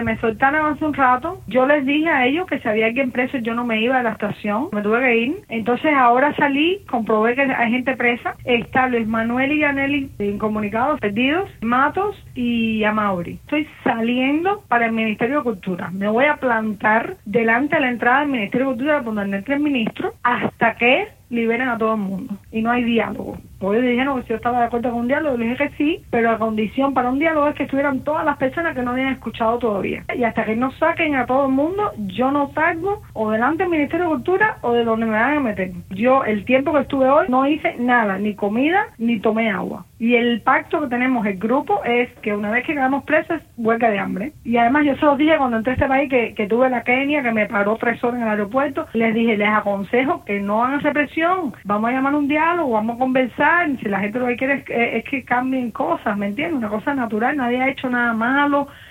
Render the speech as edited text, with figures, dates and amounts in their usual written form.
Me soltaron hace un rato. Yo les dije a ellos que si había alguien preso yo no me iba de la estación, me tuve que ir. Entonces ahora salí, comprobé que hay gente presa. Está Luis Manuel y Yaneli incomunicados, perdidos, Matos y Amaury. Estoy saliendo para el Ministerio de Cultura. Me voy a plantar delante de la entrada del Ministerio de Cultura donde entre el ministro hasta que liberen a todo el mundo. Y no hay diálogo. Porque ellos dijeron que si yo estaba de acuerdo con un diálogo, le dije que sí, pero la condición para un diálogo es que estuvieran todas las personas que no habían escuchado todavía. Y hasta que no saquen a todo el mundo, yo no salgo o delante del Ministerio de Cultura o de donde me van a meter. Yo, el tiempo que estuve hoy, no hice nada, ni comida, ni tomé agua. Y el pacto que tenemos, el grupo, es que una vez que quedamos presos, huelga de hambre. Y además yo se los dije cuando entré a este país que tuve la Kenia, que me paró 3 horas en el aeropuerto, les dije, les aconsejo que no hagan represión, vamos a llamar un diálogo, vamos a conversar, si la gente lo que quiere es que cambien cosas, ¿me entiendes? Una cosa natural, nadie ha hecho nada malo,